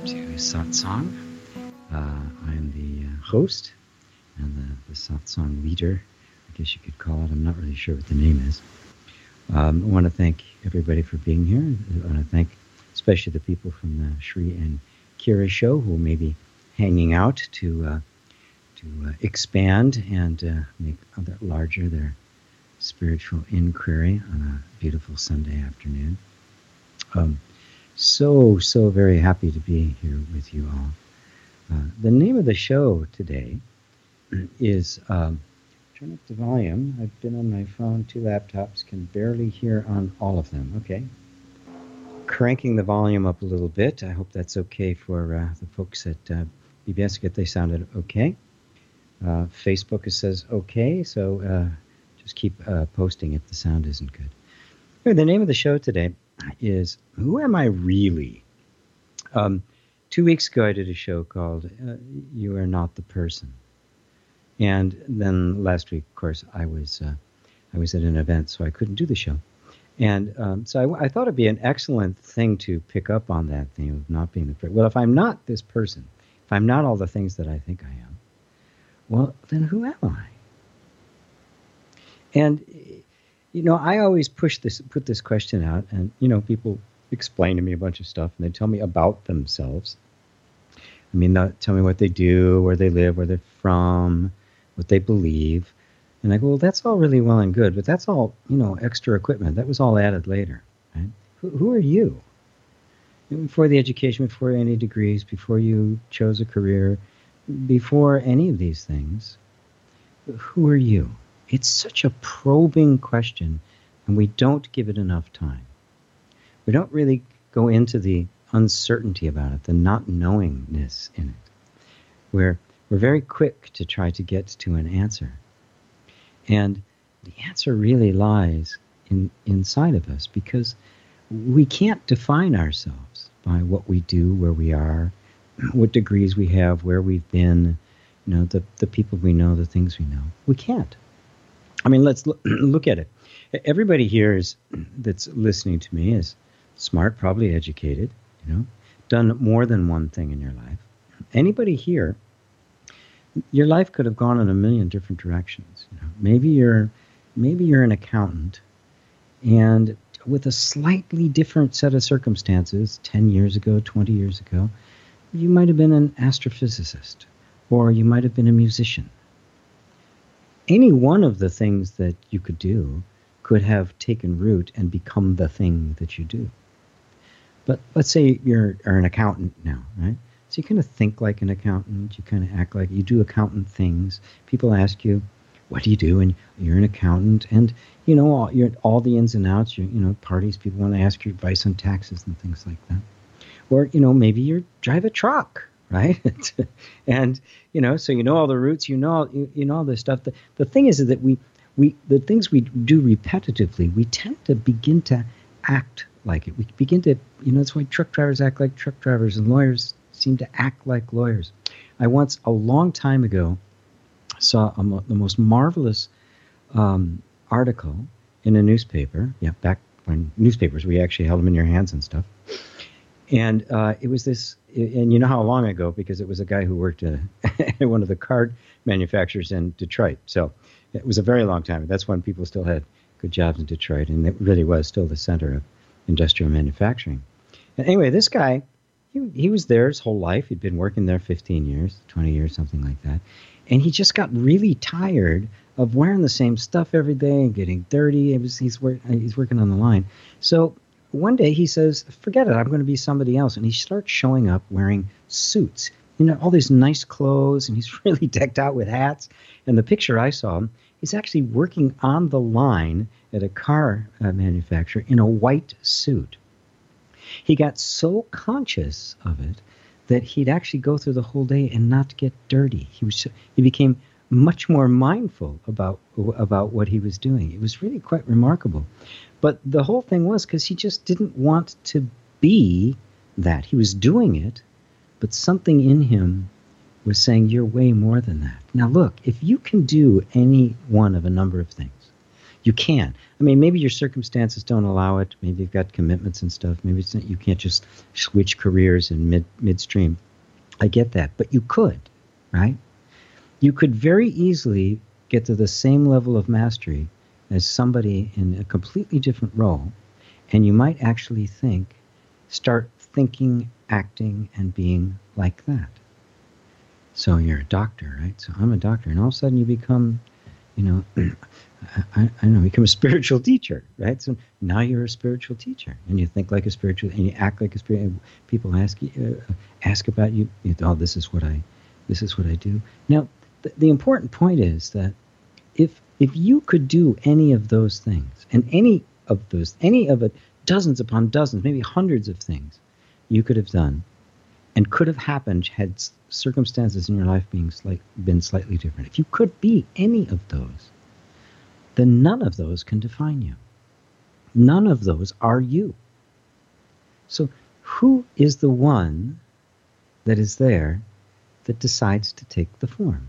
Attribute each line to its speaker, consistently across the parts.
Speaker 1: to Satsang. I'm the host and the Satsang leader, I guess you could call it. I'm not really sure what the name is. I want to thank everybody for being here. I want to thank especially the people from the Shri and Kira show who may be hanging out to expand and make larger their spiritual inquiry on a beautiful Sunday afternoon. So very happy to be here with you all. The name of the show today is, turn up the volume. I've been on my phone, 2 laptops, can barely hear on all of them. Okay. Cranking the volume up a little bit. I hope that's okay for the folks at BBS. Get they sounded okay. Facebook says okay, so just keep posting if the sound isn't good. Anyway, the name of the show today is Who Am I Really? 2 weeks ago I did a show called You Are Not the Person. And then last week, of course, I was at an event, so I couldn't do the show. And so I thought it'd be an excellent thing to pick up on that theme of not being the person. Well, if I'm not this person, if I'm not all the things that I think I am, well, then who am I? And, I always put this question out, and, people explain to me a bunch of stuff, and they tell me about themselves. I mean, they'll tell me what they do, where they live, where they're from, what they believe. And I go, well, that's all really well and good, but that's all, extra equipment. That was all added later, right? Who are you? Before the education, before any degrees, before you chose a career, before any of these things, who are you? It's such a probing question, and we don't give it enough time. We don't really go into the uncertainty about it, the not knowingness in it. We're very quick to try to get to an answer. And the answer really lies inside of us, because we can't define ourselves by what we do, where we are, what degrees we have, where we've been, the people we know, the things we know. We can't. I mean, let's look at it. Everybody here that's listening to me is smart, probably educated, done more than one thing in your life. Anybody here, your life could have gone in a million different directions. Maybe you're an accountant, and with a slightly different set of circumstances, 10 years ago, 20 years ago, you might have been an astrophysicist, or you might have been a musician. Any one of the things that you could do could have taken root and become the thing that you do. But let's say you're an accountant now, right? So you kind of think like an accountant, you kind of act like you do accountant things. People ask you, what do you do? And you're an accountant, and you're all the ins and outs. Parties, people want to ask your advice on taxes and things like that. Or maybe you drive a truck, right? And so all the routes, all this stuff. The thing is that the things we do repetitively, we tend to begin to act like it. We begin to, that's why truck drivers act like truck drivers, and lawyers seem to act like lawyers. I once, a long time ago, saw the most marvelous article in a newspaper. Yeah, back when newspapers, we actually held them in your hands and stuff. And it was this, and you know how long ago, because it was a guy who worked at one of the card manufacturers in Detroit. So it was a very long time. That's when people still had good jobs in Detroit, and it really was still the center of industrial manufacturing. And anyway, this guy, he was there his whole life. He'd been working there 15 years, 20 years, something like that. And he just got really tired of wearing the same stuff every day and getting dirty. He's working on the line. So one day he says, forget it, I'm going to be somebody else. And he starts showing up wearing suits, all these nice clothes, and he's really decked out with hats. And the picture I saw him, he's actually working on the line at a car manufacturer in a white suit. He got so conscious of it that he'd actually go through the whole day and not get dirty. He became much more mindful about what he was doing. It was really quite remarkable. But the whole thing was because he just didn't want to be that. He was doing it, but something in him was saying, you're way more than that. Now look, if you can do any one of a number of things, you can. I mean, maybe your circumstances don't allow it. Maybe you've got commitments and stuff. Maybe it's not, you can't just switch careers in midstream. I get that, but you could, right? You could very easily get to the same level of mastery as somebody in a completely different role, and you might actually start thinking, acting, and being like that. So you're a doctor, right? So I'm a doctor, and all of a sudden you become, you know, I don't know, become a spiritual teacher, right? So now you're a spiritual teacher, and you think like a spiritual, and you act like a spiritual. People ask about you. Oh, this is what I do. Now, the important point is that if you could do any of those things, and any of it, dozens upon dozens, maybe hundreds of things you could have done, and could have happened had circumstances in your life been slightly different. If you could be any of those, then none of those can define you. None of those are you. So who is the one that is there that decides to take the form?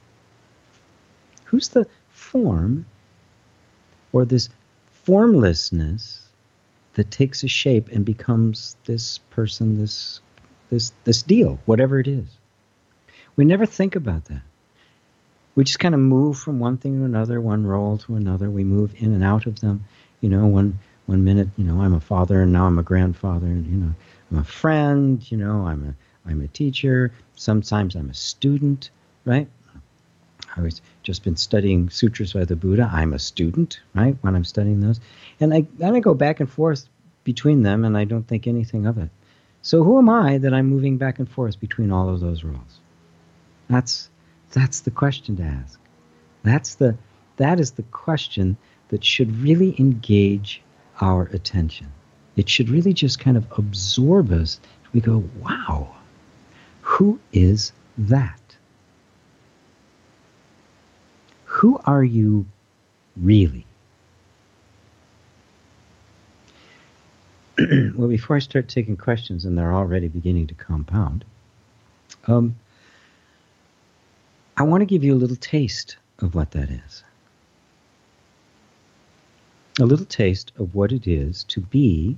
Speaker 1: Who's the form, or this formlessness that takes a shape and becomes this person, this deal, whatever it is? We never think about that. We just kind of move from one thing to another, one role to another. We move in and out of them. You know, one minute, you know, I'm a father, and now I'm a grandfather, and you know, I'm a friend. You know, I'm a teacher. Sometimes I'm a student, right? I was just been studying sutras by the Buddha. I'm a student, right? When I'm studying those, and I go back and forth between them, and I don't think anything of it. So who am I that I'm moving back and forth between all of those roles? That's the question to ask. That is the question that should really engage our attention. It should really just kind of absorb us. We go, wow, who is that? Who are you really? Well, before I start taking questions, and they're already beginning to compound, I want to give you a little taste of what that is. A little taste of what it is to be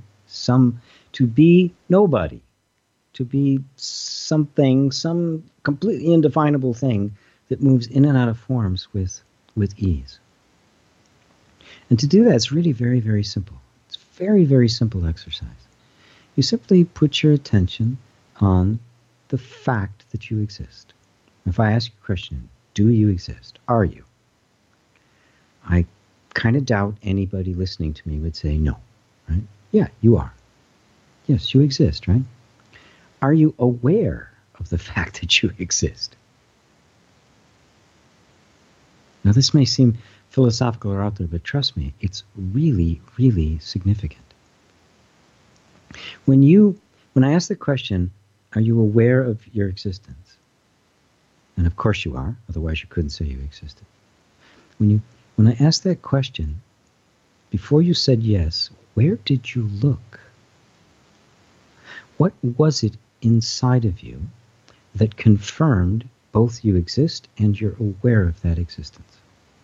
Speaker 1: nobody, to be something, some completely indefinable thing that moves in and out of forms with ease. And to do that, it's really very, very simple. It's a very, very simple exercise. You simply put your attention on the fact that you exist. If I ask you a question, do you exist? Are you? I kind of doubt anybody listening to me would say no, right? Yeah, you are. Yes, you exist, right? Are you aware of the fact that you exist? Now, this may seem philosophical or out there, but trust me, it's really, really significant. When I ask the question, are you aware of your existence? And of course you are, otherwise you couldn't say you existed. When I asked that question, before you said yes, where did you look? What was it inside of you that confirmed both you exist and you're aware of that existence?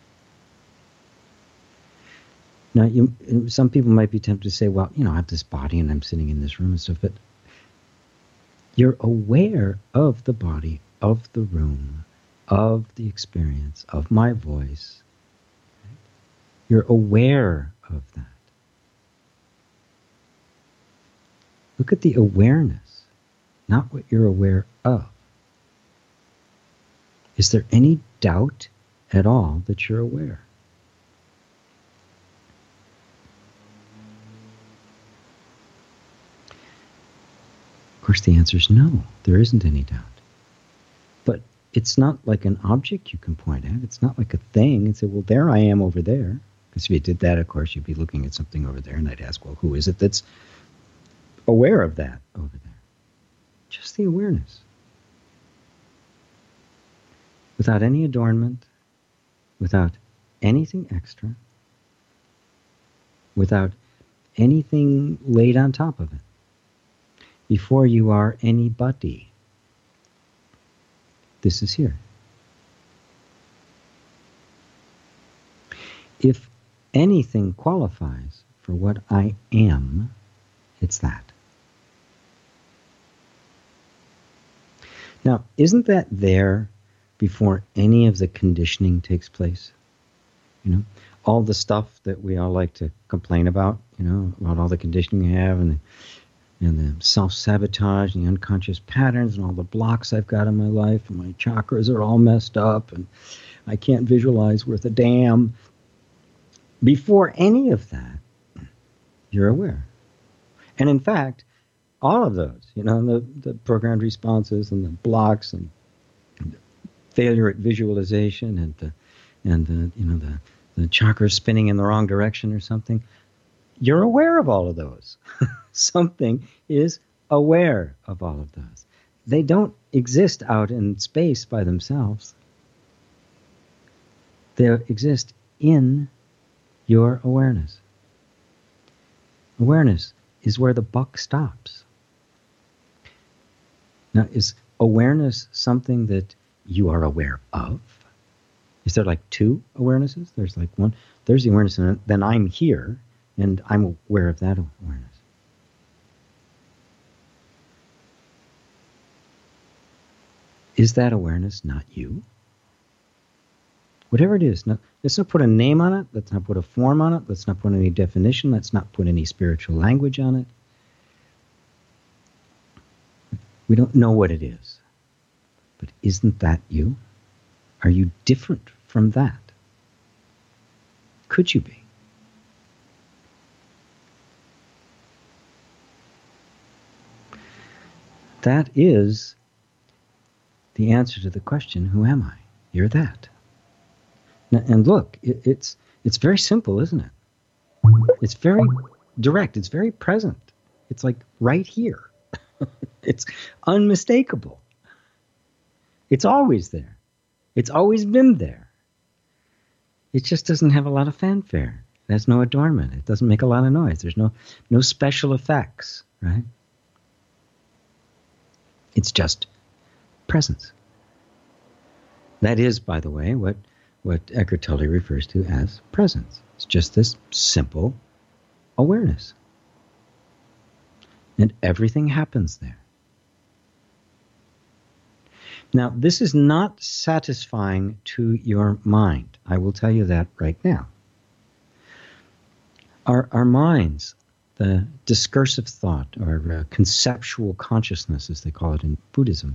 Speaker 1: Now, some people might be tempted to say, well, you know, I have this body and I'm sitting in this room and stuff, but you're aware of the body, of the room, of the experience, of my voice. You're aware of that. Look at the awareness, not what you're aware of. Is there any doubt at all that you're aware? Of course, the answer is no. There isn't any doubt. But it's not like an object you can point at. It's not like a thing and say, well, there I am over there. Because if you did that, of course, you'd be looking at something over there, and I'd ask, well, who is it that's aware of that over there? Just the awareness. Without any adornment, without anything extra, without anything laid on top of it. Before you are anybody, this is here. If anything qualifies for what I am, it's that. Now, isn't that there before any of the conditioning takes place? You know, all the stuff that we all like to complain about, you know, about all the conditioning we have and the self-sabotage and the unconscious patterns and all the blocks I've got in my life and my chakras are all messed up and I can't visualize worth a damn. Before any of that, you're aware. And in fact, all of those, you know, the programmed responses and the blocks and the failure at visualization and the you know the chakras spinning in the wrong direction or something, you're aware of all of those. Something is aware of all of those. They don't exist out in space by themselves. They exist in your awareness. Awareness is where the buck stops. Now, is awareness something that you are aware of? Is there like two awarenesses? There's like one. There's the awareness, and then I'm here, and I'm aware of that awareness. Is that awareness not you? Whatever it is, let's not put a name on it. Let's not put a form on it. Let's not put any definition. Let's not put any spiritual language on it. We don't know what it is. But isn't that you? Are you different from that? Could you be? That is the answer to the question, who am I? You're that. Now, and look, it's very simple, isn't it? It's very direct. It's very present. It's like right here. It's unmistakable. It's always there. It's always been there. It just doesn't have a lot of fanfare. It has no adornment. It doesn't make a lot of noise. There's no special effects, right? It's just presence. That is, by the way, what Eckhart Tolle refers to as presence. It's just this simple awareness. And everything happens there. Now, this is not satisfying to your mind. I will tell you that right now. Our minds, the discursive thought, or conceptual consciousness, as they call it in Buddhism,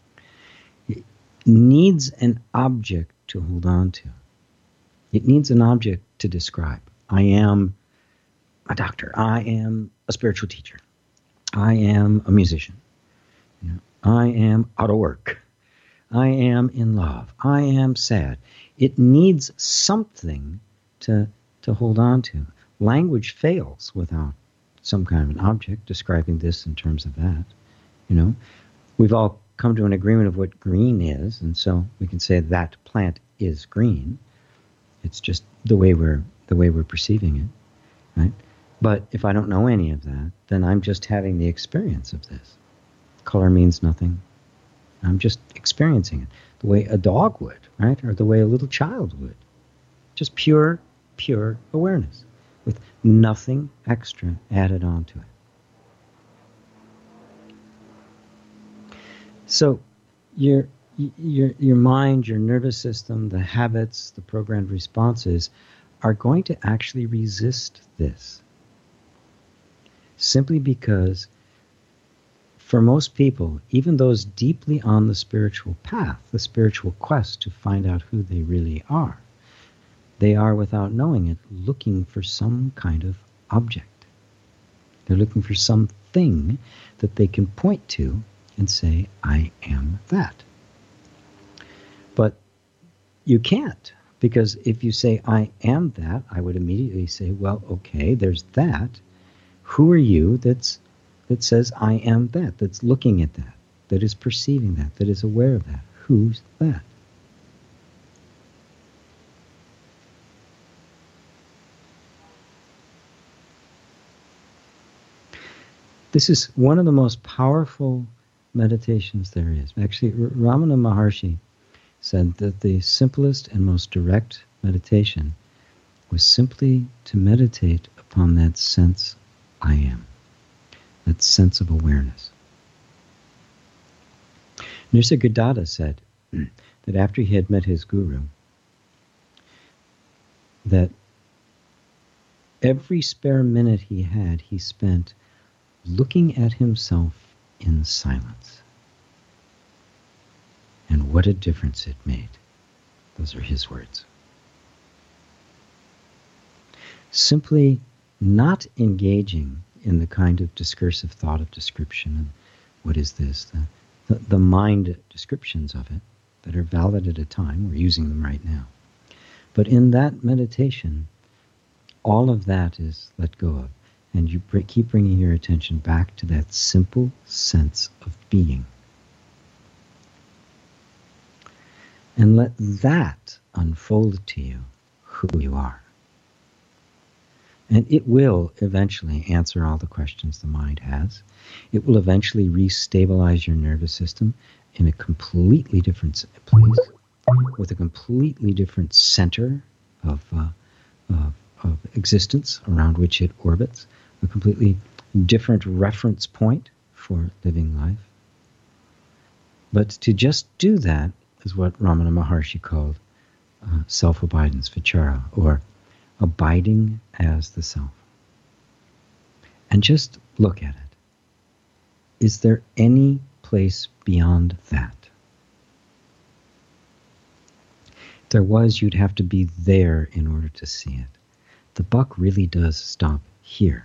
Speaker 1: needs an object to hold on to. It needs an object to describe. I am a doctor. I am a spiritual teacher. I am a musician. You know, I am out of work. I am in love. I am sad. It needs something to hold on to. Language fails without some kind of an object describing this in terms of that. You know, we've all come to an agreement of what green is, and so we can say that plant is green. It's just the way we're perceiving it, right? But if I don't know any of that, then I'm just having the experience of this. Color means nothing. I'm just experiencing it the way a dog would, right? Or the way a little child would. Just pure awareness with nothing extra added onto it. So your mind, your nervous system, the habits, the programmed responses are going to actually resist this. Simply because for most people, even those deeply on the spiritual path, the spiritual quest to find out who they really are, they are, without knowing it, looking for some kind of object. They're looking for something that they can point to and say, I am that. But you can't, because if you say, I am that, I would immediately say, well, okay, there's that. Who are you that says, I am that, that's looking at that, that is perceiving that is aware of that? Who's that? This is one of the most powerful meditations there is. Actually, Ramana Maharshi said that the simplest and most direct meditation was simply to meditate upon that sense I am, that sense of awareness. Nisargadatta said that after he had met his guru, that every spare minute he had, he spent looking at himself in silence. And what a difference it made. Those are his words. Simply not engaging in the kind of discursive thought of description and what is this, the mind descriptions of it that are valid at a time, we're using them right now. But in that meditation, all of that is let go of. And you keep bringing your attention back to that simple sense of being. And let that unfold to you who you are. And it will eventually answer all the questions the mind has. It will eventually restabilize your nervous system in a completely different place, with a completely different center of existence around which it orbits, a completely different reference point for living life. But to just do that is what Ramana Maharshi called self-abidance, vichara, or abiding as the self. And just look at it. Is there any place beyond that? If there was, you'd have to be there in order to see it. The buck really does stop here.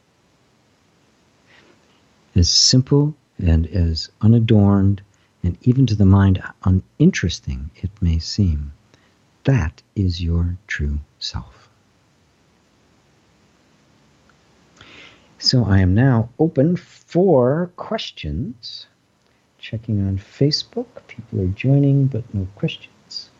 Speaker 1: As simple and as unadorned and even to the mind uninteresting it may seem, that is your true self. So I am now open for questions. Checking on Facebook. People are joining, but no questions.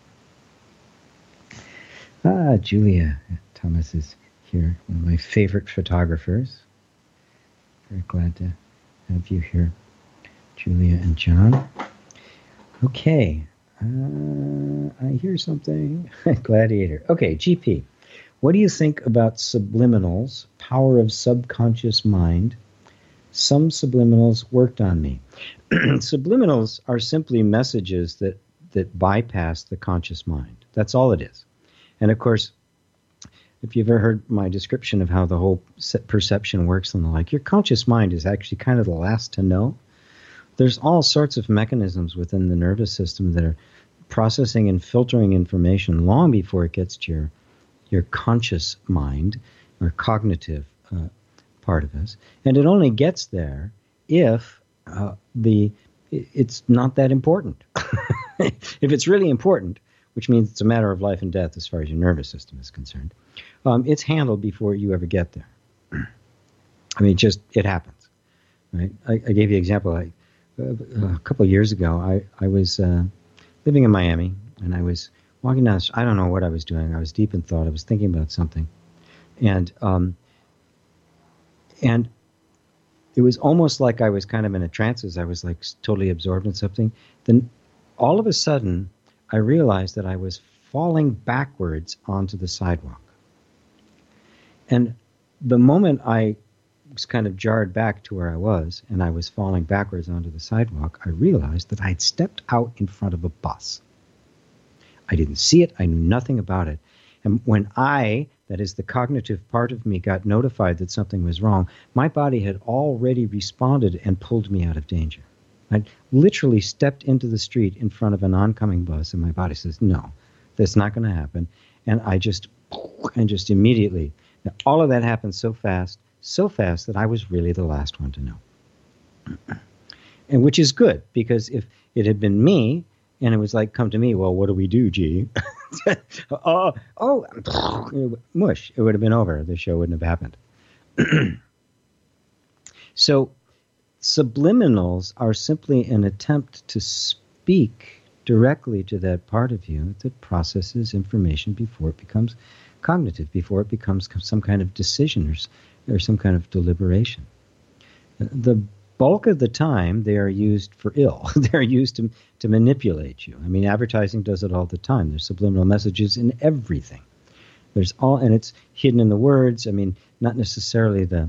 Speaker 1: Julia Thomas is here, one of my favorite photographers. Very glad to have you here, Julia and John. Okay, I hear something. Gladiator. Okay, GP. What do you think about subliminals, power of subconscious mind? Some subliminals worked on me. Subliminals are simply messages that bypass the conscious mind. That's all it is. And of course, if you've ever heard my description of how the whole perception works and the like, your conscious mind is actually kind of the last to know. There's all sorts of mechanisms within the nervous system that are processing and filtering information long before it gets to your conscious mind or cognitive part of us. And it only gets there if it's not that important. If it's really important, which means it's a matter of life and death as far as your nervous system is concerned, it's handled before you ever get there. I mean, it happens, right? I gave you an example. A couple of years ago, I was living in Miami, and I was walking down the street. I don't know what I was doing. I was deep in thought. I was thinking about something. And it was almost like I was kind of in a trance, as I was like totally absorbed in something. Then all of a sudden, I realized that I was falling backwards onto the sidewalk. And the moment I was kind of jarred back to where I was, and I was falling backwards onto the sidewalk, I realized that I'd stepped out in front of a bus. I didn't see it. I knew nothing about it. And when that is the cognitive part of me, got notified that something was wrong, my body had already responded and pulled me out of danger. I literally stepped into the street in front of an oncoming bus, and my body says, no, that's not going to happen. And I just immediately, now, all of that happened so fast that I was really the last one to know. And which is good, because if it had been me, and it was like, come to me, well, what do we do, G? Mush, it would have been over. The show wouldn't have happened. So subliminals are simply an attempt to speak directly to that part of you that processes information before it becomes cognitive, before it becomes some kind of decision or some kind of deliberation. The bulk of the time, they are used for ill. They're used to manipulate you. I mean, advertising does it all the time. There's subliminal messages in everything. There's all, and it's hidden in the words. I mean, not necessarily the,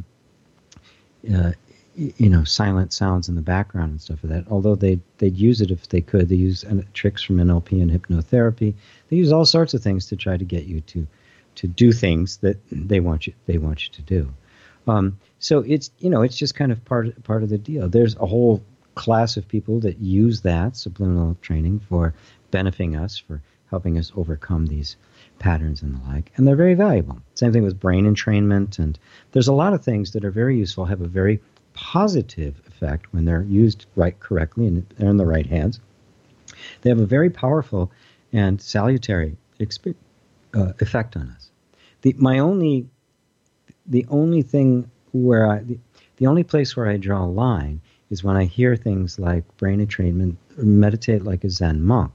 Speaker 1: silent sounds in the background and stuff like that. Although they'd use it if they could. They use tricks from NLP and hypnotherapy. They use all sorts of things to try to get you to do things that they want you to do. So it's just kind of part of the deal. There's a whole class of people that use that subliminal training for benefiting us, for helping us overcome these patterns and the like, and they're very valuable. Same thing with brain entrainment, and there's a lot of things that are very useful, have a very positive effect when they're used correctly and they're in the right hands. They have a very powerful and salutary effect on us. The only place where I draw a line is when I hear things like brain entrainment, or meditate like a Zen monk.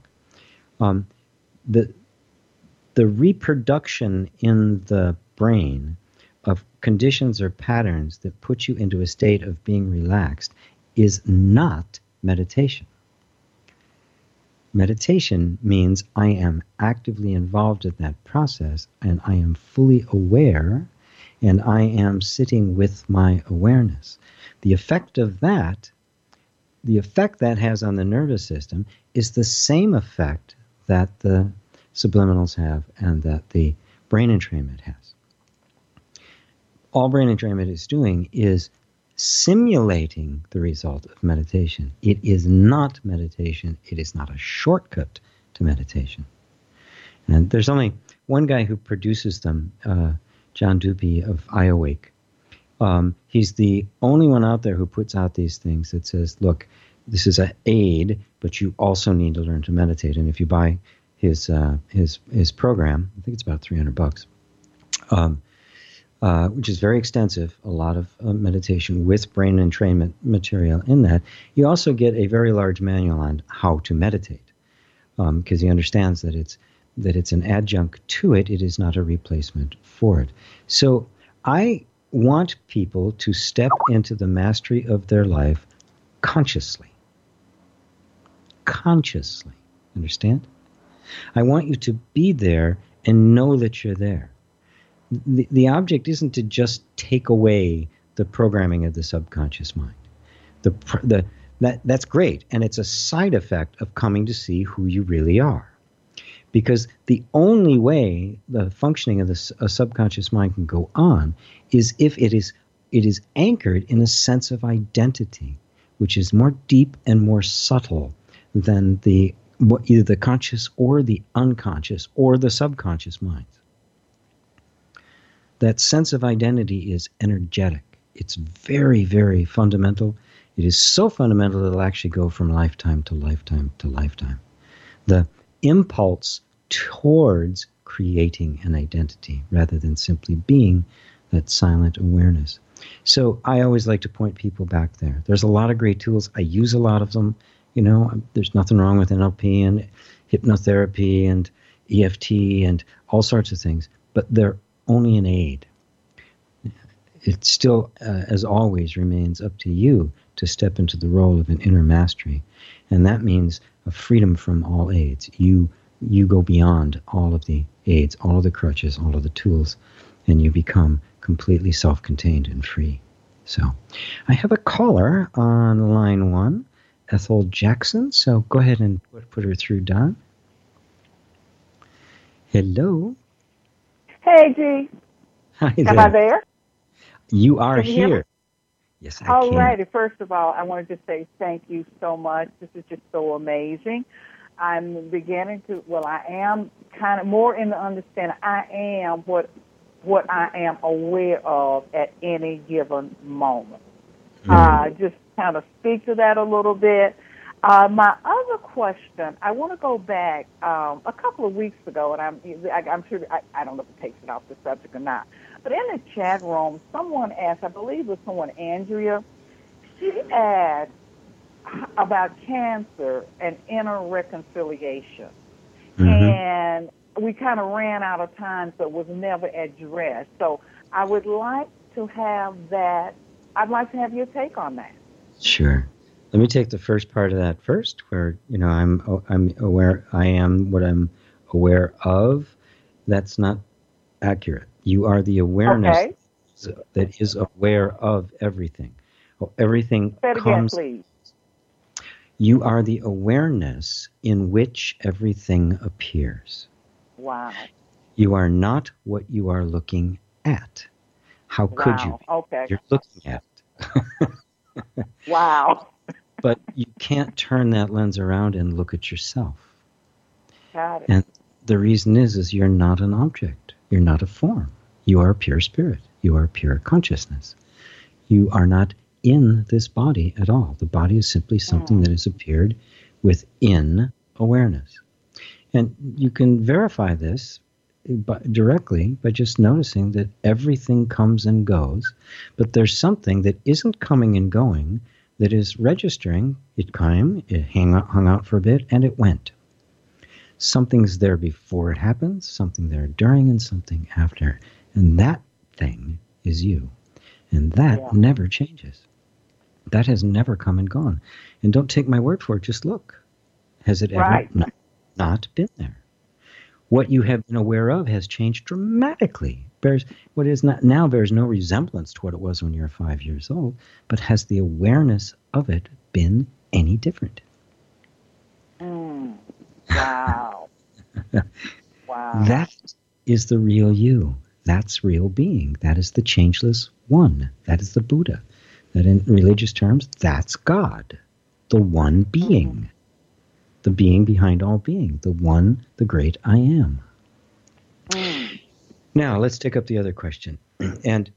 Speaker 1: The reproduction in the brain of conditions or patterns that put you into a state of being relaxed is not meditation. Meditation means I am actively involved in that process, and I am fully aware, and I am sitting with my awareness. The effect that has on the nervous system is the same effect that the subliminals have and that the brain entrainment has. All brain entrainment is doing is simulating the result of meditation. It is not meditation. It is not a shortcut to meditation. And there's only one guy who produces them, John Dupy of iAwake. He's the only one out there who puts out these things that says, look, this is an aid, but you also need to learn to meditate. And if you buy his program, I think it's about $300, which is very extensive, a lot of meditation with brain entrainment material in that. You also get a very large manual on how to meditate, because he understands that it's an adjunct to it. It is not a replacement for it. So I want people to step into the mastery of their life consciously. Consciously. Understand? I want you to be there and know that you're there. The object isn't to just take away the programming of the subconscious mind. That's great, and it's a side effect of coming to see who you really are. Because the only way the functioning of a subconscious mind can go on is if it is anchored in a sense of identity, which is more deep and more subtle than either the conscious or the unconscious or the subconscious minds. That sense of identity is energetic. It's very, very fundamental. It is so fundamental that it'll actually go from lifetime to lifetime to lifetime. The impulse towards creating an identity rather than simply being that silent awareness. So I always like to point people back there. There's a lot of great tools. I use a lot of them. There's nothing wrong with NLP and hypnotherapy and EFT and all sorts of things, but they're only an aid. It still, as always, remains up to you to step into the role of an inner mastery. And that means a freedom from all aids. You go beyond all of the aids, all of the crutches, all of the tools, and you become completely self-contained and free. So I have a caller on line 1, Ethel Jackson. So go ahead and put her through, Don. Hello.
Speaker 2: Hey, G.
Speaker 1: Hi there.
Speaker 2: Am I there?
Speaker 1: You are here. Yes, I can.
Speaker 2: All righty. First of all, I wanted to say thank you so much. This is just so amazing. I'm beginning to, I am kind of more in the understanding. I am what I am aware of at any given moment. Just kind of speak to that a little bit. My other question, I want to go back a couple of weeks ago, and I'm sure, I don't know if it takes it off the subject or not, but in the chat room, someone asked, I believe it was someone, Andrea, she asked about cancer and inner reconciliation. Mm-hmm. And we kind of ran out of time, so it was never addressed. So I would like to have that. I'd like to have your take on that.
Speaker 1: Sure. Let me take the first part of that first, where I'm aware. I am what I'm aware of. That's not accurate. You are the awareness
Speaker 2: Okay.
Speaker 1: that is aware of everything. Everything
Speaker 2: Say it again,
Speaker 1: comes.
Speaker 2: please.
Speaker 1: You are the awareness in which everything appears.
Speaker 2: Wow.
Speaker 1: You are not what you are looking at. How could you
Speaker 2: Wow.
Speaker 1: be?
Speaker 2: Okay.
Speaker 1: You're looking at it.
Speaker 2: Wow.
Speaker 1: But you can't turn that lens around and look at yourself.
Speaker 2: Got it.
Speaker 1: And the reason is you're not an object. You're not a form. You are pure spirit. You are pure consciousness. You are not in this body at all. The body is simply something that has appeared within awareness. And you can verify this directly by just noticing that everything comes and goes, but there's something that isn't coming and going that is registering. It came, it hung out for a bit, and it went. Something's there before it happens, something there during, and something after. And that thing is you. And that never changes. That has never come and gone. And don't take my word for it, just look. Has it ever not been there? What you have been aware of has changed dramatically. What is not now bears no resemblance to what it was when you were 5 years old, but has the awareness of it been any different?
Speaker 2: Wow. Wow.
Speaker 1: That is the real you. That's real being. That is the changeless one. That is the Buddha. That in religious terms, that's God. The one being. The being behind all being. The one, the great I am. Now, let's take up the other question. And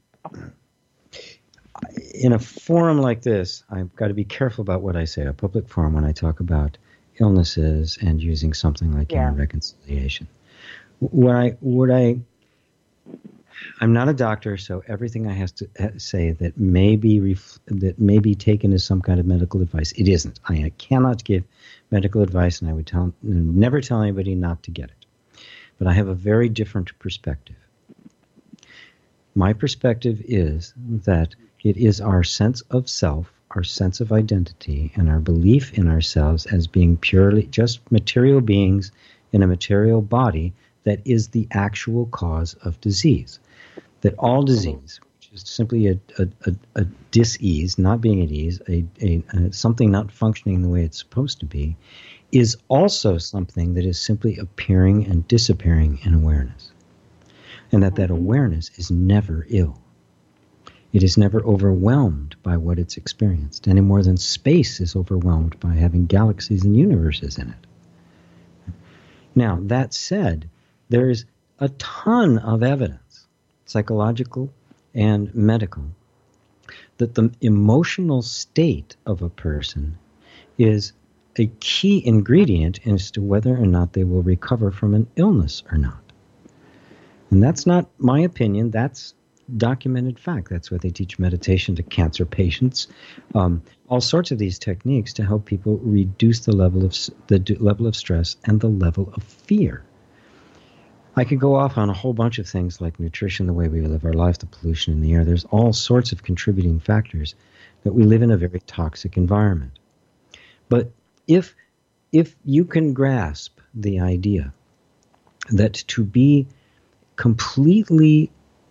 Speaker 1: in a forum like this, I've got to be careful about what I say. A public forum, when I talk about illnesses and using something like inner reconciliation. I'm not a doctor, so everything I have to say that may be taken as some kind of medical advice, it isn't. I cannot give medical advice, and I would never tell anybody not to get it. But I have a very different perspective. My perspective is that it is our sense of self, our sense of identity, and our belief in ourselves as being purely just material beings in a material body that is the actual cause of disease. That all disease, which is simply a dis-ease, not being at ease, something not functioning the way it's supposed to be, is also something that is simply appearing and disappearing in awareness. And that awareness is never ill. It is never overwhelmed by what it's experienced, any more than space is overwhelmed by having galaxies and universes in it. Now, that said, there is a ton of evidence, psychological and medical, that the emotional state of a person is a key ingredient as to whether or not they will recover from an illness or not. And that's not my opinion, that's documented fact. That's why they teach meditation to cancer patients. All sorts of these techniques to help people reduce the level of stress and the level of fear. I could go off on a whole bunch of things like nutrition, the way we live our life, the pollution in the air. There's all sorts of contributing factors that we live in a very toxic environment. But if you can grasp the idea that to be completely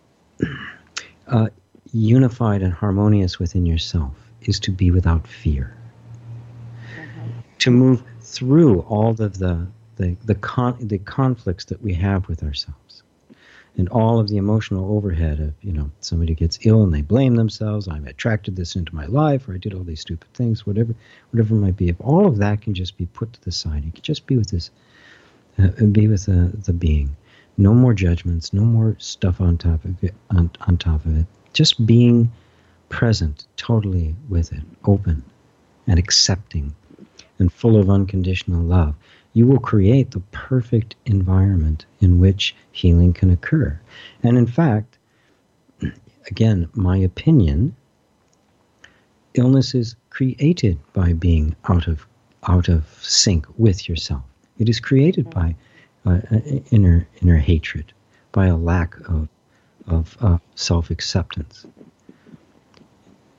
Speaker 1: unified and harmonious within yourself is to be without fear. To move through all of the conflicts that we have with ourselves, and all of the emotional overhead of, somebody gets ill and they blame themselves. I'm attracted this into my life, or I did all these stupid things, whatever it might be. If all of that can just be put to the side, you can just be with this, be with the being. No more judgments, no more stuff on top of it. On top of it, just being present, totally with it, open and accepting, and full of unconditional love. You will create the perfect environment in which healing can occur. And in fact, again, my opinion, illness is created by being out of sync with yourself. It is created by inner hatred, by a lack of self-acceptance.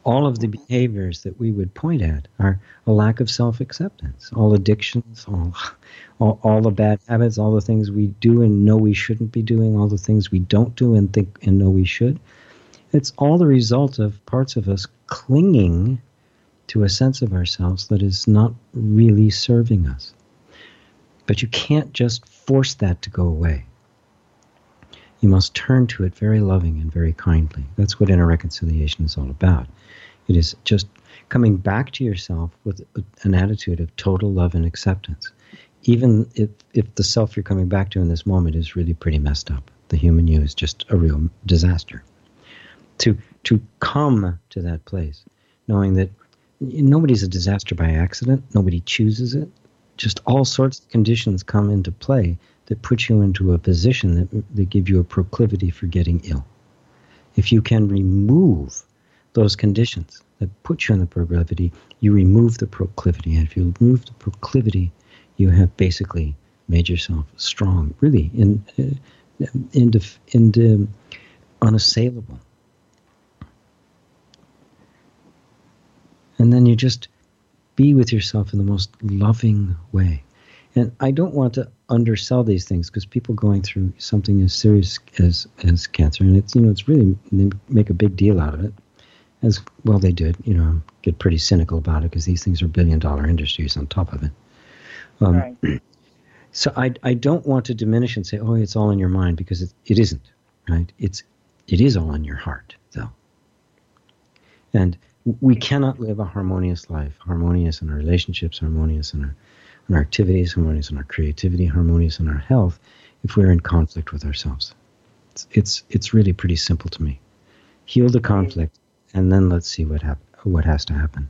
Speaker 1: all of the behaviors that we would point at are a lack of self-acceptance. All addictions, all the bad habits, all the things we do and know we shouldn't be doing, all the things we don't do and think and know we should. It's all the result of parts of us clinging to a sense of ourselves that is not really serving us. But you can't just force that to go away. You must turn to it very loving and very kindly. That's what inner reconciliation is all about. It is just coming back to yourself with an attitude of total love and acceptance. Even if the self you're coming back to in this moment is really pretty messed up. The human you is just a real disaster. To come to that place, knowing that nobody's a disaster by accident, nobody chooses it, just all sorts of conditions come into play that put you into a position that give you a proclivity for getting ill. If you can remove those conditions that put you in the proclivity, you remove the proclivity. And if you remove the proclivity, you have basically made yourself strong, really unassailable. And then you just be with yourself in the most loving way. And I don't want to undersell these things because people going through something as serious as cancer, and it's really, they make a big deal out of it. As well they did, get pretty cynical about it because these things are billion-dollar industries on top of it.
Speaker 2: Right.
Speaker 1: So I don't want to diminish and say, oh, it's all in your mind, because it isn't, right? It is all in your heart, though. And we cannot live a harmonious life, harmonious in our relationships, harmonious in our activities, harmonious in our creativity, harmonious in our health, if we're in conflict with ourselves. It's really pretty simple to me. Heal the conflict, and then let's see what has to happen.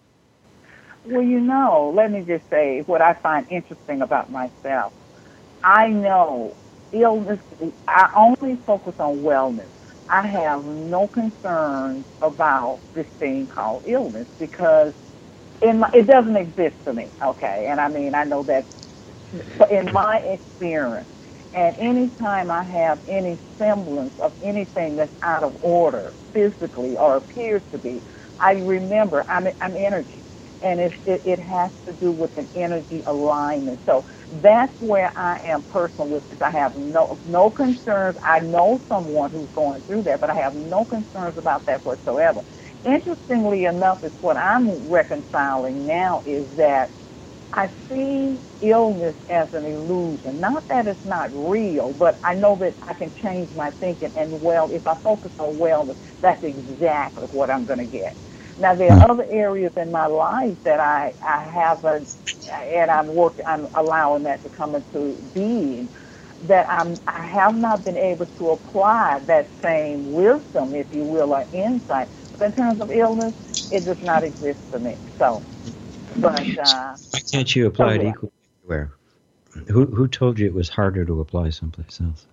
Speaker 2: Well, let me just say what I find interesting about myself. I know illness, I only focus on wellness. I have no concerns about this thing called illness because it doesn't exist to me, okay? And I know that in my experience, and anytime I have any semblance of anything that's out of order physically or appears to be, I remember I'm energy, and it has to do with an energy alignment. So that's where I am personal with this. I have no concerns. I know someone who's going through that, but I have no concerns about that whatsoever. Interestingly enough, is what I'm reconciling now is that I see illness as an illusion. Not that it's not real, but I know that I can change my thinking. And if I focus on wellness, that's exactly what I'm going to get. Now, there are other areas in my life that I haven't, and I'm allowing that to come into being, that I have not been able to apply that same wisdom, if you will, or insight. But in terms of illness, it does not exist for me. So, but why
Speaker 1: can't you apply it equally everywhere? Who told you it was harder to apply someplace else?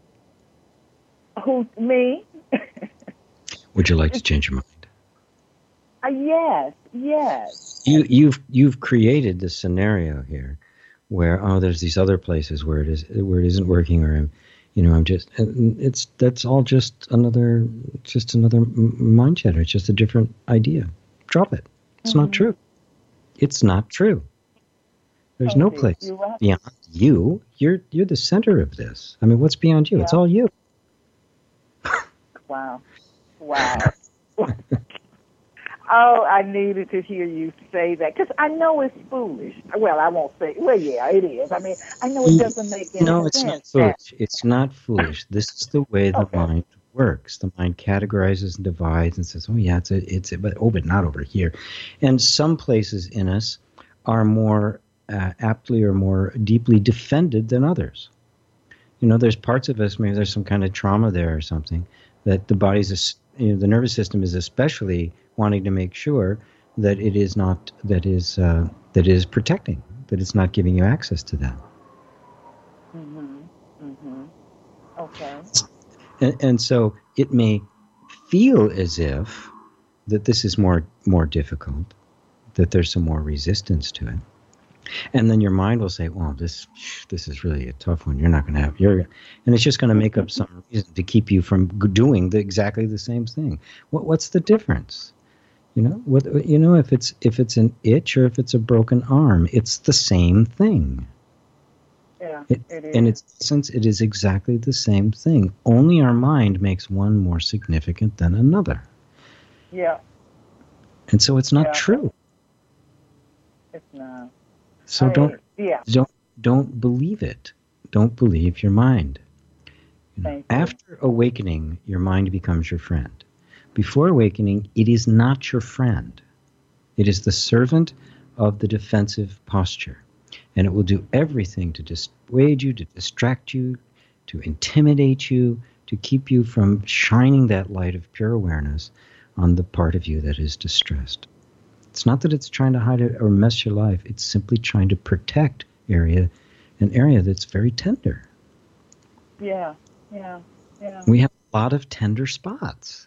Speaker 2: Who, me?
Speaker 1: Would you like to change your mind?
Speaker 2: Yes.
Speaker 1: You've created this scenario here, where there's these other places where it isn't working, or that's all just another mind chatter. It's just a different idea. Drop it. It's not true. It's not true. There's no place beyond you. You're the center of this. What's beyond you? Yeah. It's all you.
Speaker 2: Wow. Oh, I needed to hear you say that, because I know it's foolish. Well, I won't say, well, yeah, it is. I know it doesn't make any sense.
Speaker 1: No, it's not foolish. It's not foolish. This is the way the mind works. The mind categorizes and divides and says, oh, yeah, but not over here. And some places in us are more aptly or more deeply defended than others. There's parts of us, maybe there's some kind of trauma there or something, that the body's, the nervous system is especially wanting to make sure that it is not, that is protecting, that it's not giving you access to that.
Speaker 2: Okay.
Speaker 1: And so it may feel as if that this is more difficult, that there's some more resistance to it. And then your mind will say, well, this is really a tough one. You're not going to have, and it's just going to make up some reason to keep you from doing exactly the same thing. What's the difference? If it's an itch or if it's a broken arm, it's the same thing.
Speaker 2: Yeah, it
Speaker 1: In
Speaker 2: is.
Speaker 1: its essence, it is exactly the same thing. Only our mind makes one more significant than another.
Speaker 2: Yeah,
Speaker 1: And so it's not
Speaker 2: yeah,
Speaker 1: true.
Speaker 2: it's not.
Speaker 1: So
Speaker 2: Yeah,
Speaker 1: don't believe it. Don't believe your mind.
Speaker 2: thank you.
Speaker 1: After awakening, your mind becomes your friend. Before awakening, it is not your friend. It is the servant of the defensive posture. And it will do everything to dissuade you, to distract you, to intimidate you, to keep you from shining that light of pure awareness on the part of you that is distressed. It's not that it's trying to hide it or mess your life. It's simply trying to protect an area that's very tender.
Speaker 2: Yeah.
Speaker 1: We have a lot of tender spots.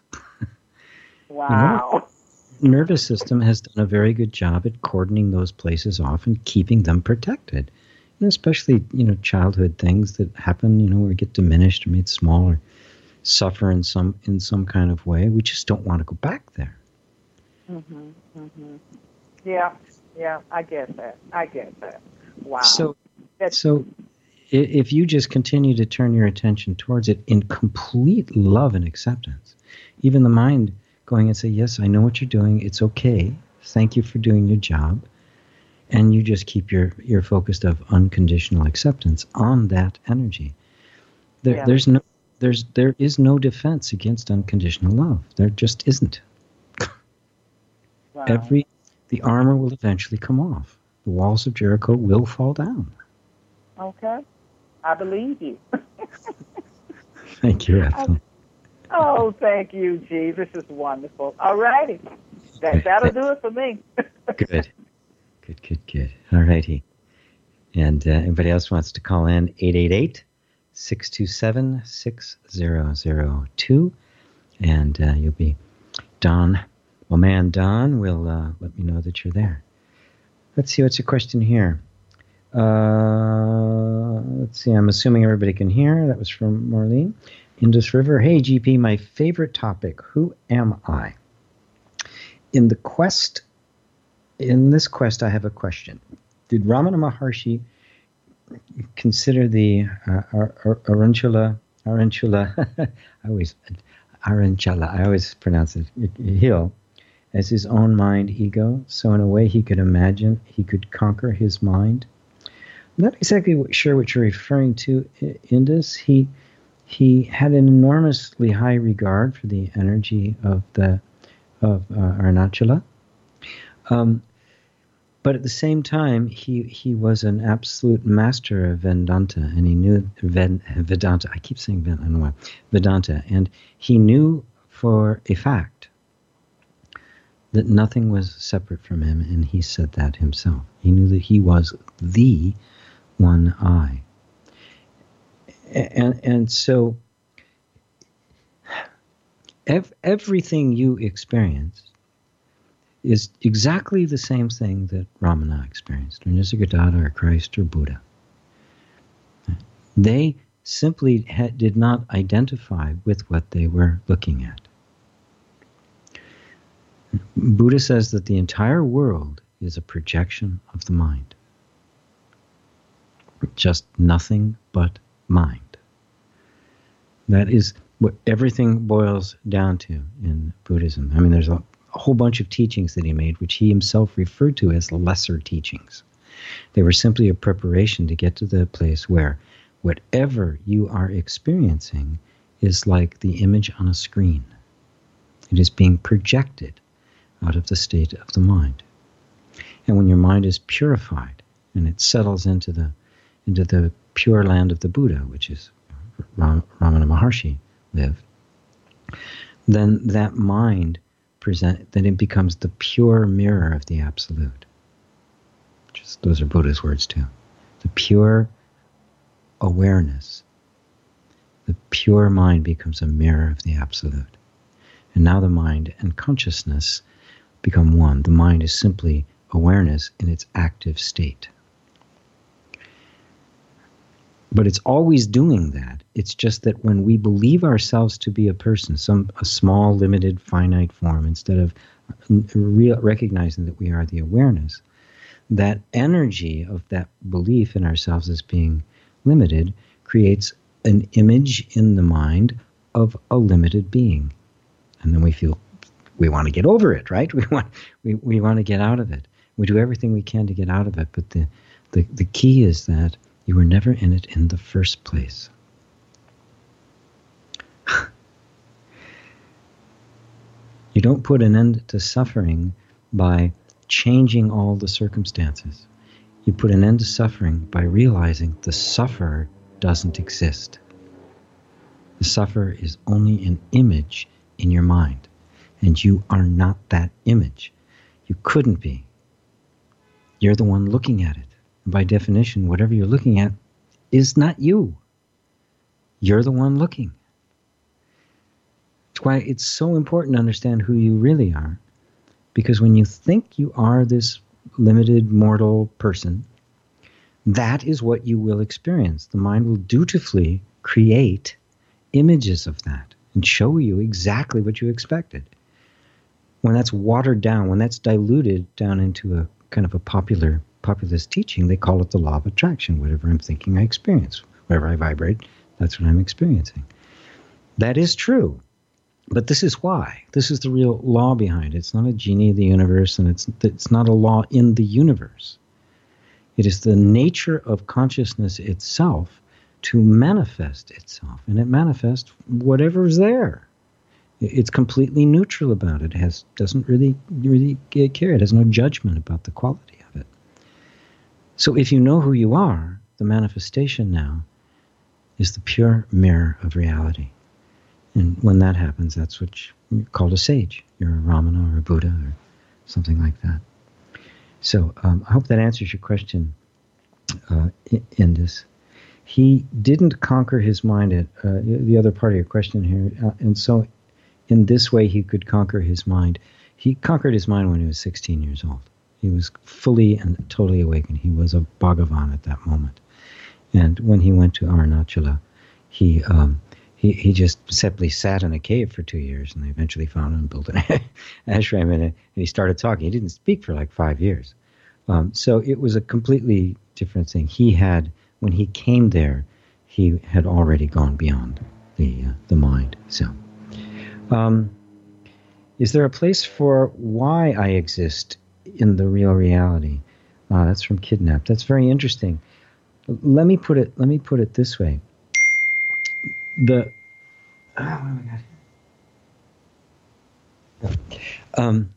Speaker 2: Wow.
Speaker 1: Nervous system has done a very good job at cordoning those places off and keeping them protected. Especially, childhood things that happen, where we get diminished or made small or suffer in some kind of way. We just don't want to go back there.
Speaker 2: Yeah, I get that. Wow.
Speaker 1: So if you just continue to turn your attention towards it in complete love and acceptance, even the mind going and say, yes, I know what you're doing. It's okay. Thank you for doing your job. And you just keep your focus of unconditional acceptance on that energy. There is no defense against unconditional love. There just isn't.
Speaker 2: Wow.
Speaker 1: The armor will eventually come off. The walls of Jericho will fall down.
Speaker 2: Okay. I believe you.
Speaker 1: Thank you, Ethel.
Speaker 2: Oh, thank you, G. This is wonderful. All righty. That'll do it for me.
Speaker 1: Good. All righty. And anybody else wants to call in, 888-627-6002. And you'll be Don. Well, man, Don will let me know that you're there. Let's see, what's your question here? Let's see, I'm assuming everybody can hear. That was from Marlene. Indus River. Hey, GP, my favorite topic. Who am I? In this quest, I have a question. Did Ramana Maharshi consider the Arunchala, I always pronounce it, hill, as his own mind ego? So in a way he could imagine he could conquer his mind? I'm not exactly sure what you're referring to, Indus. He had an enormously high regard for the energy of Arunachala. But at the same time, he was an absolute master of Vedanta, and he knew Vedanta. I keep saying Vedanta, I don't know why. Vedanta, and he knew for a fact that nothing was separate from him, and he said that himself. He knew that he was the one I. And so everything you experience is exactly the same thing that Ramana experienced, or Nisargadatta, or Christ, or Buddha. They simply did not identify with what they were looking at. Buddha says that the entire world is a projection of the mind. Just nothing but mind. That is what everything boils down to in Buddhism. I mean, there's a whole bunch of teachings that he made, which he himself referred to as lesser teachings. They were simply a preparation to get to the place where whatever you are experiencing is like the image on a screen. It is being projected out of the state of the mind. And when your mind is purified and it settles into the pure land of the Buddha, which is Ramana Maharshi lived, then that mind then it becomes the pure mirror of the Absolute. Those are Buddha's words too. The pure awareness, the pure mind becomes a mirror of the Absolute. And now the mind and consciousness become one. The mind is simply awareness in its active state. But it's always doing that. It's just that when we believe ourselves to be a person, a small, limited, finite form, instead of recognizing that we are the awareness, that energy of that belief in ourselves as being limited creates an image in the mind of a limited being. And then we feel we want to get over it, right? We want to get out of it. We do everything we can to get out of it. But the key is that you were never in it in the first place. You don't put an end to suffering by changing all the circumstances. You put an end to suffering by realizing the sufferer doesn't exist. The sufferer is only an image in your mind, and you are not that image. You couldn't be. You're the one looking at it. And by definition, whatever you're looking at is not you. You're the one looking. That's why it's so important to understand who you really are. Because when you think you are this limited mortal person, that is what you will experience. The mind will dutifully create images of that and show you exactly what you expected. When that's watered down, when that's diluted down into a kind of a populist teaching, they call it the law of attraction. Whatever I'm thinking, I experience. Wherever I vibrate, that's what I'm experiencing. That is true. But this is why. This is the real law behind it. It's not a genie of the universe, and it's not a law in the universe. It is the nature of consciousness itself to manifest itself. And it manifests whatever's there. It's completely neutral about it. It doesn't really care. It has no judgment about the quality of it. So if you know who you are, the manifestation now is the pure mirror of reality. And when that happens, that's what you're called a sage. You're a Ramana or a Buddha or something like that. So I hope that answers your question, Indus. He didn't conquer his mind at the other part of your question here. And so in this way, he could conquer his mind. He conquered his mind when he was 16 years old. He was fully and totally awakened. He was a Bhagavan at that moment. And when he went to Arunachala, he just simply sat in a cave for 2 years, and they eventually found him and built an ashram in it, and he started talking. He didn't speak for like 5 years. So it was a completely different thing. When he came there, he had already gone beyond the mind. So, is there a place for why I exist in the real reality? That's from Kidnapped. That's very interesting. Let me put it this way. What have I got here?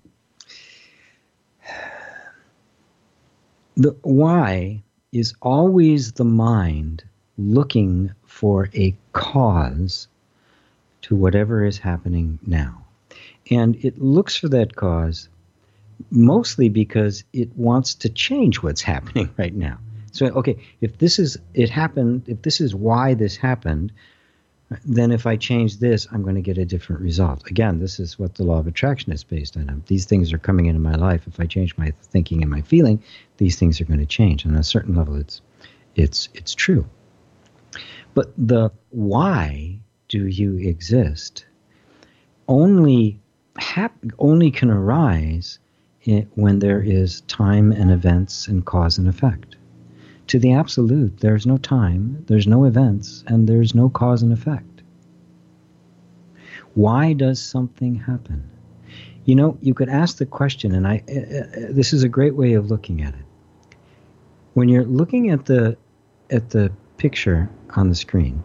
Speaker 1: The why is always the mind looking for a cause to whatever is happening now. And it looks for that cause mostly because it wants to change what's happening right now. So, okay, if this is why this happened, then if I change this, I'm going to get a different result. Again, this is what the law of attraction is based on. These things are coming into my life. If I change my thinking and my feeling, these things are going to change. And on a certain level, it's true. But the why do you exist only can arise when there is time and events and cause and effect. To the absolute, there's no time, there's no events, and there's no cause and effect. Why does something happen? You know, you could ask the question, and this is a great way of looking at it. When you're looking at the picture on the screen,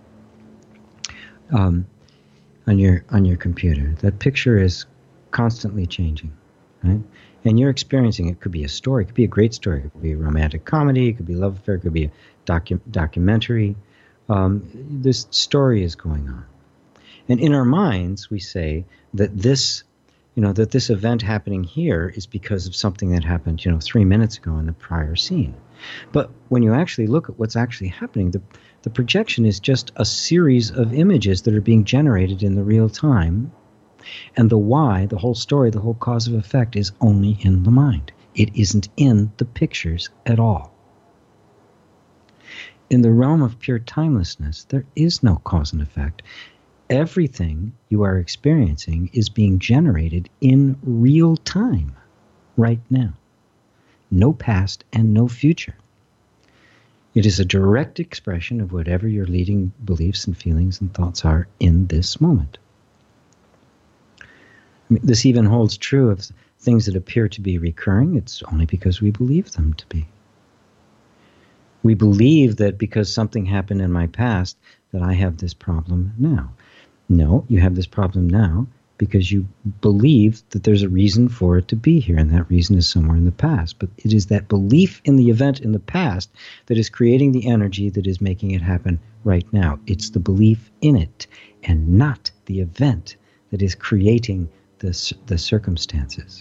Speaker 1: on your computer, that picture is constantly changing, right? And you're experiencing it. Could be a story. It could be a great story. It could be a romantic comedy. It could be a love affair. It could be a documentary. This story is going on. And in our minds, we say that this event happening here is because of something that happened, 3 minutes ago in the prior scene. But when you actually look at what's actually happening, the projection is just a series of images that are being generated in the real time. And the why, the whole story, the whole cause of effect is only in the mind. It isn't in the pictures at all. In the realm of pure timelessness, there is no cause and effect. Everything you are experiencing is being generated in real time, right now. No past and no future. It is a direct expression of whatever your leading beliefs and feelings and thoughts are in this moment. I mean, this even holds true of things that appear to be recurring. It's only because we believe them to be. We believe that because something happened in my past that I have this problem now. No, you have this problem now because you believe that there's a reason for it to be here, and that reason is somewhere in the past. But it is that belief in the event in the past that is creating the energy that is making it happen right now. It's the belief in it and not the event that is creating the circumstances.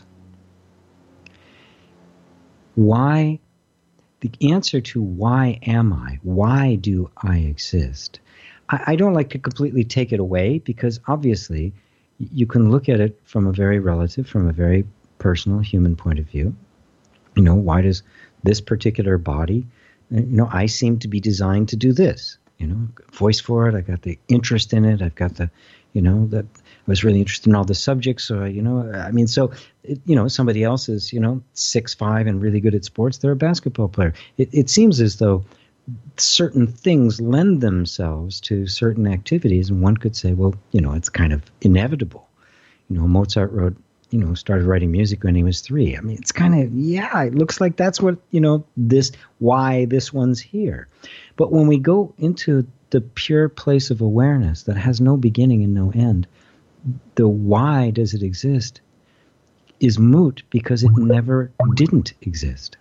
Speaker 1: Why? The answer to why am I? Why do I exist? I don't like to completely take it away because obviously you can look at it from a very relative, from a very personal human point of view. You know, why does this particular body, I seem to be designed to do this, voice for it. I got the interest in it. I've got the, that I was really interested in all the subjects. So, somebody else is, 6'5" and really good at sports. They're a basketball player. It seems as though certain things lend themselves to certain activities, and one could say, well, it's kind of inevitable. Mozart started writing music when he was 3. I mean, it's kind of, it looks like that's what, why this one's here. But when we go into the pure place of awareness that has no beginning and no end, the why does it exist is moot because it never didn't exist.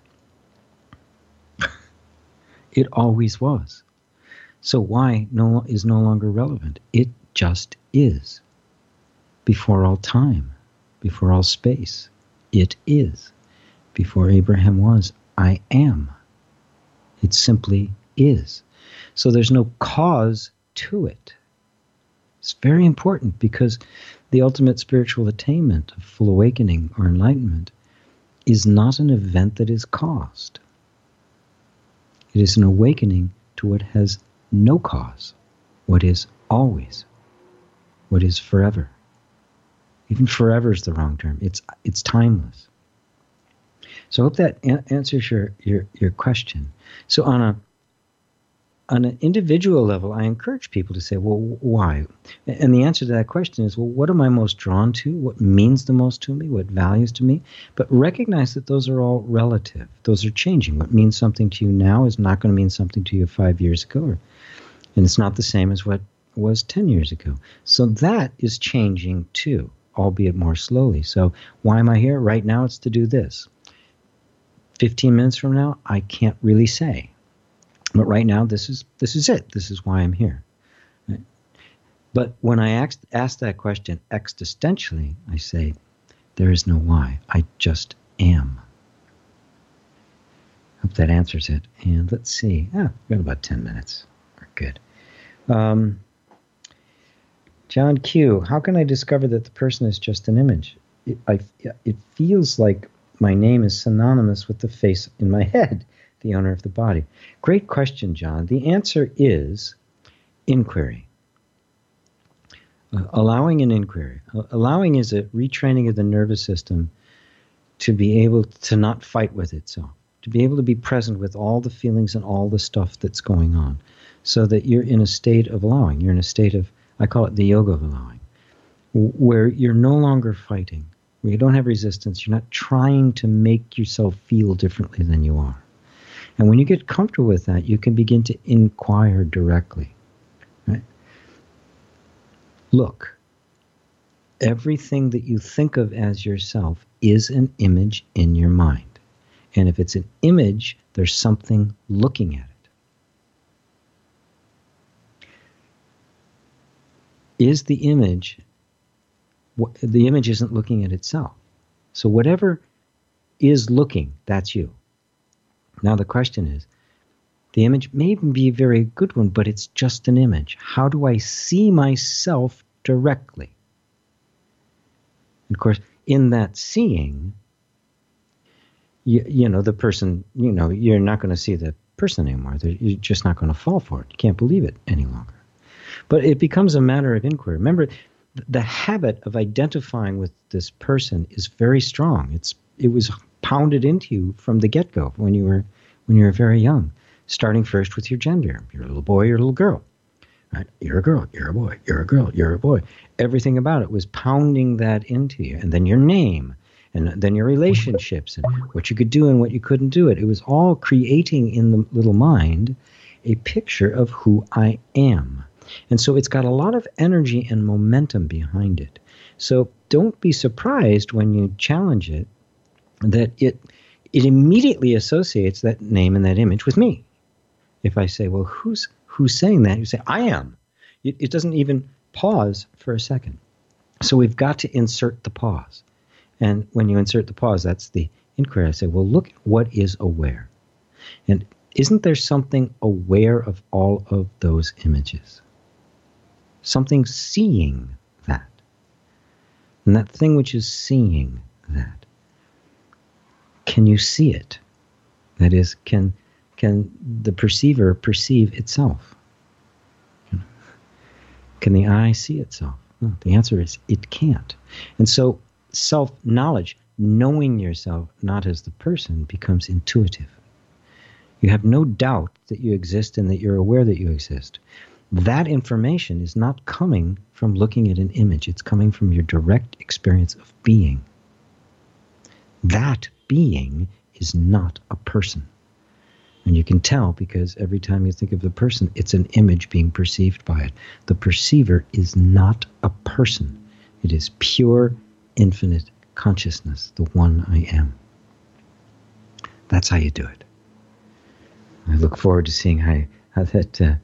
Speaker 1: It always was. So why is no longer relevant. It just is. Before all time, before all space, it is. Before Abraham was, I am. It simply is. So there's no cause to it. It's very important because the ultimate spiritual attainment of full awakening or enlightenment is not an event that is caused. It is an awakening to what has no cause, what is always, what is forever. Even forever is the wrong term. It's timeless. So I hope that answers your question. So on an individual level, I encourage people to say, well, why? And the answer to that question is, well, what am I most drawn to? What means the most to me? What values to me? But recognize that those are all relative. Those are changing. What means something to you now is not going to mean something to you 5 years ago. And it's not the same as what was 10 years ago. So that is changing too, albeit more slowly. So why am I here? Right now it's to do this. 15 minutes from now, I can't really say. But right now, this is it. This is why I'm here. Right? But when I ask that question existentially, I say, there is no why. I just am. Hope that answers it. And let's see. We've got about 10 minutes. We're good. John Q., how can I discover that the person is just an image? It feels like my name is synonymous with the face in my head. The owner of the body. Great question, John. The answer is inquiry. Allowing an inquiry. Allowing is a retraining of the nervous system to be able to not fight with itself, to be able to be present with all the feelings and all the stuff that's going on, so that you're in a state of allowing. You're in a state of, I call it the yoga of allowing, where you're no longer fighting, where you don't have resistance. You're not trying to make yourself feel differently than you are. And when you get comfortable with that, you can begin to inquire directly. Right? Look, everything that you think of as yourself is an image in your mind. And if it's an image, there's something looking at it. Is the image isn't looking at itself. So whatever is looking, that's you. Now the question is, the image may even be a very good one, but it's just an image. How do I see myself directly? And of course, in that seeing, the person, you're not going to see the person anymore. You're just not going to fall for it. You can't believe it any longer. But it becomes a matter of inquiry. Remember, the habit of identifying with this person is very strong. It was pounded into you from the get-go when you were very young, starting first with your gender. You're a little boy, you're a little girl. Right? You're a girl, you're a boy, you're a girl, you're a boy. Everything about it was pounding that into you. And then your name, and then your relationships, and what you could do and what you couldn't do. It was all creating in the little mind a picture of who I am. And so it's got a lot of energy and momentum behind it. So don't be surprised when you challenge it that it immediately associates that name and that image with me. If I say, well, who's saying that? You say, I am. It doesn't even pause for a second. So we've got to insert the pause. And when you insert the pause, that's the inquiry. I say, well, look what is aware. And isn't there something aware of all of those images? Something seeing that. And that thing which is seeing that, can you see it? That is, can the perceiver perceive itself? Can the eye see itself? No, the answer is it can't. And so self-knowledge, knowing yourself not as the person, becomes intuitive. You have no doubt that you exist and that you're aware that you exist. That information is not coming from looking at an image. It's coming from your direct experience of being. That being is not a person. And you can tell because every time you think of the person, it's an image being perceived by it. The perceiver is not a person. It is pure, infinite consciousness, the one I am. That's how you do it. I look forward to seeing how that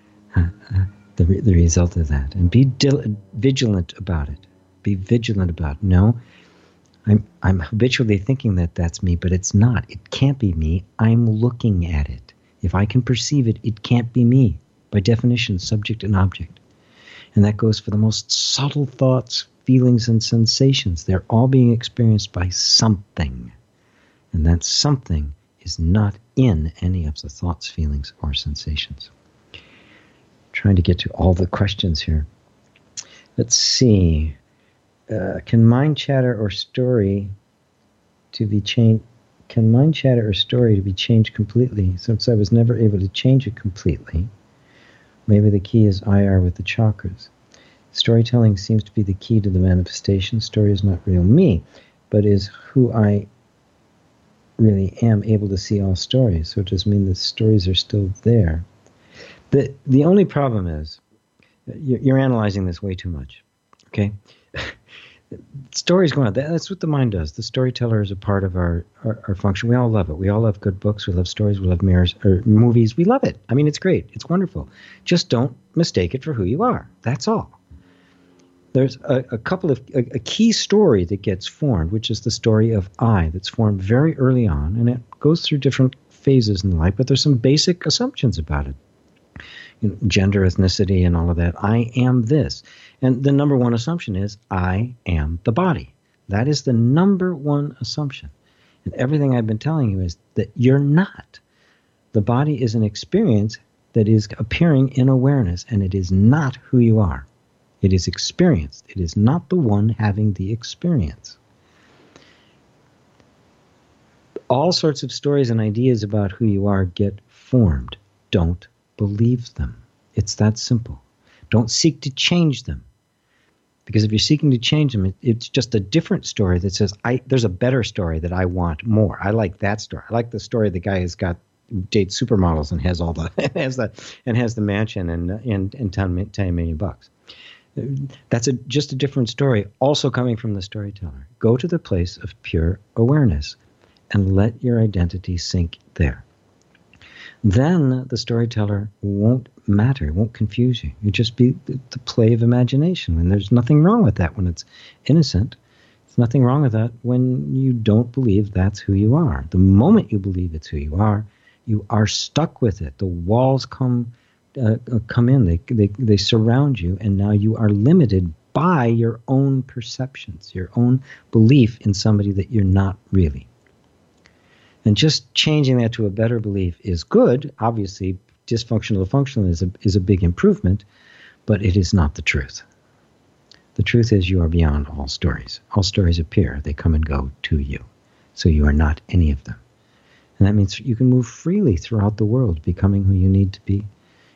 Speaker 1: the result of that, and be vigilant about it. Be vigilant about it. No, I'm habitually thinking that that's me, but it's not. It can't be me. I'm looking at it. If I can perceive it, it can't be me. By definition, subject and object. And that goes for the most subtle thoughts, feelings, and sensations. They're all being experienced by something. And that something is not in any of the thoughts, feelings, or sensations. Trying to get to all the questions here. Let's see. Can mind chatter or story to be changed? Can mind chatter or story to be changed completely? Since I was never able to change it completely, maybe the key is IR with the chakras. Storytelling seems to be the key to the manifestation. Story is not real me, but is who I really am, able to see all stories. So it does mean the stories are still there. The only problem is you're analyzing this way too much. Okay? Stories going on. That's what the mind does. The storyteller is a part of our function. We all love it. We all love good books. We love stories. We love mirrors or movies. We love it. I mean, it's great. It's wonderful. Just don't mistake it for who you are. That's all. There's a key story that gets formed, which is the story of I, that's formed very early on, and it goes through different phases in life, but there's some basic assumptions about it. Gender, ethnicity, and all of that. I am this. And the number one assumption is I am the body. That is the number one assumption. And everything I've been telling you is that you're not. The body is an experience that is appearing in awareness, and it is not who you are. It is experienced. It is not the one having the experience. All sorts of stories and ideas about who you are get formed. Don't believe them. It's that simple. Don't seek to change them. Because if you're seeking to change them, it's just a different story that says, there's a better story that I want more. I like that story. I like the story of the guy who's dates supermodels and has all the has the mansion and 10 million bucks. That's just a different story, also coming from the storyteller. Go to the place of pure awareness and let your identity sink there. Then the storyteller won't matter, won't confuse you. You just be the play of imagination. And there's nothing wrong with that when it's innocent. There's nothing wrong with that when you don't believe that's who you are. The moment you believe it's who you are stuck with it. The walls come in, they surround you, and now you are limited by your own perceptions, your own belief in somebody that you're not really. And just changing that to a better belief is good. Obviously, dysfunctional to functional is a big improvement, but it is not the truth. The truth is you are beyond all stories. All stories appear. They come and go to you. So you are not any of them. And that means you can move freely throughout the world, becoming who you need to be.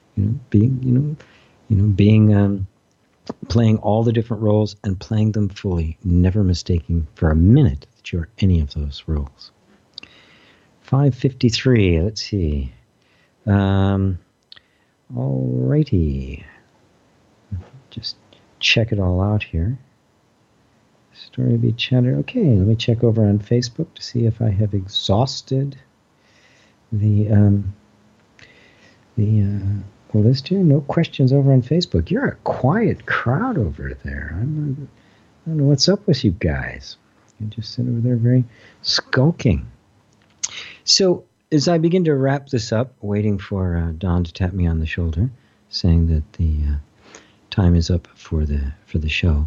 Speaker 1: Playing all the different roles and playing them fully, never mistaking for a minute that you're any of those roles. 5:53, let's see. Alrighty. Just check it all out here. Story to be chatted. Okay, let me check over on Facebook to see if I have exhausted the list here. No questions over on Facebook. You're a quiet crowd over there. I don't know what's up with you guys. You just sit over there very skulking. So as I begin to wrap this up, waiting for Don to tap me on the shoulder, saying that the time is up for the show.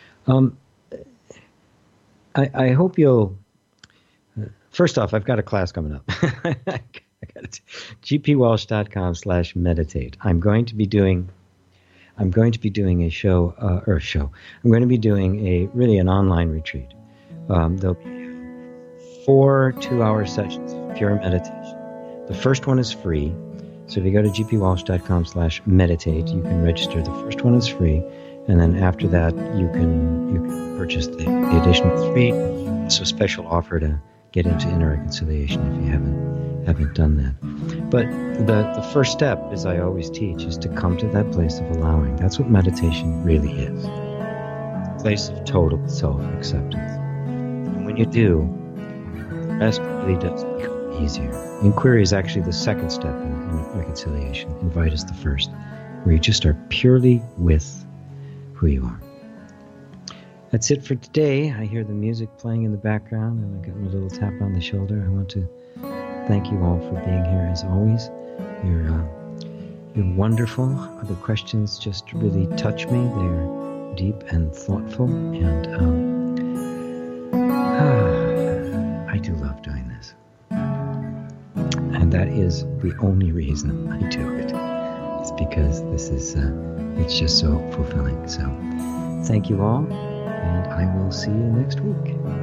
Speaker 1: I hope you'll. First off, I've got a class coming up. I got it. gpwalsh.com/meditate. I'm going to be doing a show. I'm going to be doing an online retreat. There'll be 4 2-hour sessions of pure meditation. The first one is free. So if you go to gpwalsh.com/meditate, you can register. The first one is free. And then after that, you can purchase the additional 3. It's a special offer to get into inner reconciliation if you haven't done that. But the first step, as I always teach, is to come to that place of allowing. That's what meditation really is. A place of total self-acceptance. And when you do, the rest really does become easier. Inquiry is actually the second step in reconciliation. Invite is the first, where you just are purely with who you are. That's it for today. I hear the music playing in the background, and I got my little tap on the shoulder. I want to thank you all for being here as always. You're wonderful. The questions just really touch me. They're deep and thoughtful, and I do love doing this. And that is the only reason I do it. It's because this is it's just so fulfilling. So thank you all, and I will see you next week.